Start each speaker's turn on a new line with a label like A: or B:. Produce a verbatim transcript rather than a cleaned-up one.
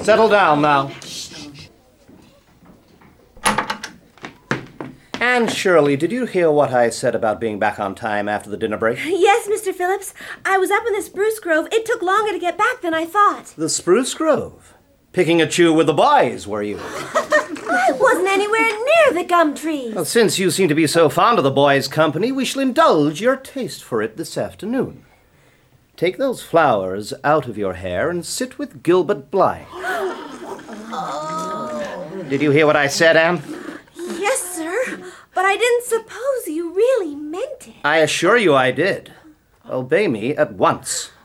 A: Settle down now. Anne Shirley, did you hear what I said about being back on time after the dinner break?
B: Yes, Mister Phillips. I was up in the spruce grove. It took longer to get back than I thought.
A: The spruce grove? Picking a chew with the boys, were you?
B: I wasn't anywhere near the gum trees.
A: Well, since you seem to be so fond of the boys' company, we shall indulge your taste for it this afternoon. Take those flowers out of your hair and sit with Gilbert Blythe. Oh. Did you hear what I said, Anne?
B: Yes, sir, but I didn't suppose you really meant it.
A: I assure you I did. Obey me at once.